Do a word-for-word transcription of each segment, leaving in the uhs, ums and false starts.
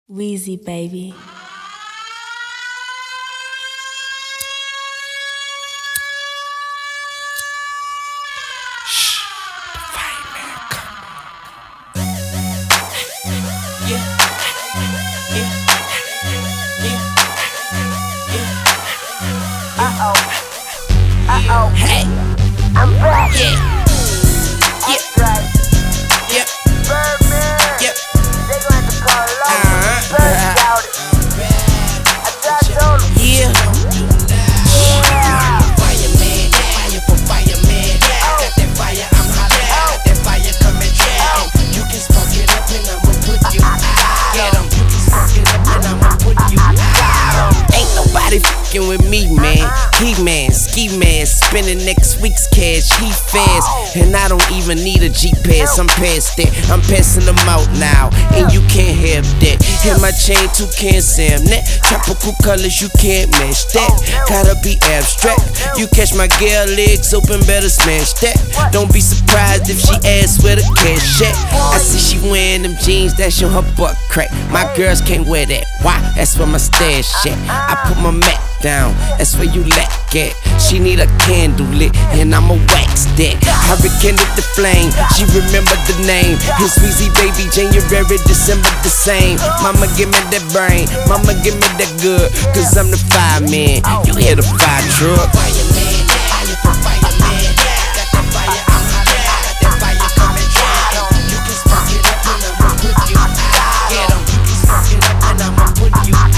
Weezy, baby. Shh, the fireman coming. Yeah, yeah, yeah, yeah. Uh oh, uh oh. Hey, I'm back. yeah, That's right. yeah, Birdman. yeah. They gon' have to call it off. Uh-huh. Bird about it. I tried told him. Yeah. Yeah. Fireman, fire for fireman. I got that fire, I'm hot. I got that fire coming down. You can spark it up and I'ma put you out. Get 'em. You can spark it up and I'ma put you out. Ain't nobody fucking with me, man. He man, ski man, spending next week's cash. He fast, and I don't even need a G pass. I'm past that. I'm passing them out now, and you can't have that. Hit my chain, two can't Sam that. Tropical colors, you can't match that. Gotta be abstract. You catch my girl legs open, better smash that. Don't be surprised if she asks where the cash at. I see she wearing them jeans that show her butt crack. My girls can't wear that. Why? That's where my stash at. I put my mat down, that's where you lack at. She need a candle lit, and I'ma wax that. I rekindled the flame, she remembered the name. His Weezy baby, January, December the same. Mama give me that brain, mama give me that good. Cause I'm the fireman, you hear the fire truck. Fireman, fire for fireman. Got that fire, I'm hot. Got that fire coming down. You can spark it up and I'ma put you out. Get 'em, you can spark it up and I'ma put you out.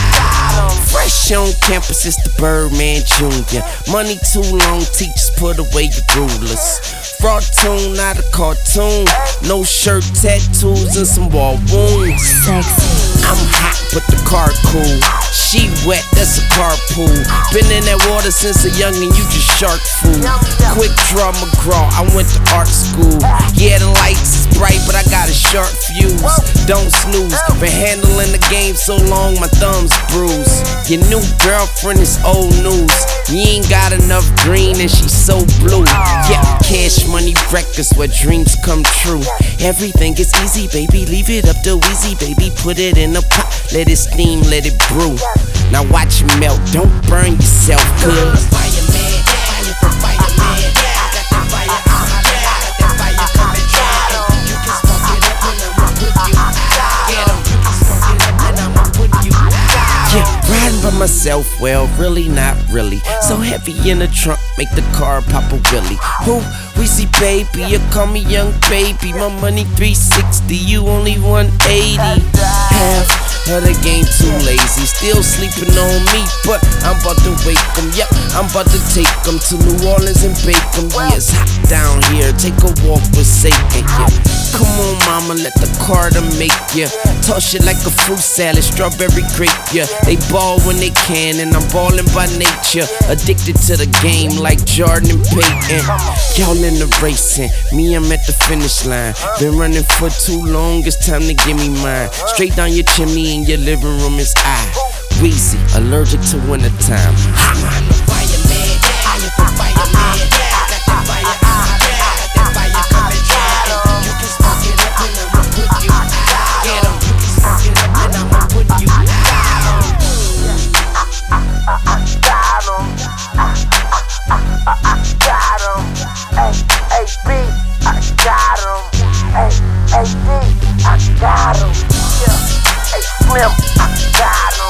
Fresh on campus, it's the Birdman Junior Money too long, teachers put away your rulers. Fraud tune, not a cartoon. No shirt, tattoos, and some wall wounds. Sexy. I'm hot, but the car cool. She wet, that's a carpool. Been in that water since a youngin', you just shark food. Quick draw McGraw, I went to art school. Yeah, the lights is bright, but I got a sharp fuse. Don't snooze, been handling the game so long, my thumb's bruised. Your new girlfriend is old news. You ain't got enough green and she's so blue. Yeah, cash money breakfast where dreams come true. Everything is easy, baby, leave it up to Weezy, baby. Put it in a pot, let it steam, let it brew. Now watch it melt, don't burn yourself, cuz fireman, fire for fireman. I got that fire, I'm hot. I got that fire coming down. You can spark it up and I'ma put you out. Get 'em, you can spark it up and I'ma put you out. Yeah, riding by myself, well, really not really. So heavy in the trunk, make the car pop a wheelie. Who? Weezy baby, you call me young baby. My money three sixty, you only one eighty. Half of the game too lazy, still sleeping on me, but I'm about to wake 'em. Yep, I'm about to take 'em to New Orleans and bake 'em. Yeah, it's hot down here, take a walk with Satan. Yeah, come on mama, let the Carter make ya. Toss it like a fruit salad, strawberry grape. Yeah, they ball when they can, and I'm ballin' by nature. Addicted to the game like Jordan and Peyton. Y'all in the racing, me I'm at the finish line. Been running for too long, it's time to give me mine. Straight down your chimney in your living room is I, Weezy, allergic to wintertime. I'm the fireman, fire for fireman. Got that fire, I'm hot. Got that fire coming down. You can spark it up and I'ma put you out. Get 'em, you can spark it up and I'ma put you out. I got him. I got him. Hey, hey, B, I got him. Hey, hey, D, I got him. Yeah, hey, Slim, I got him.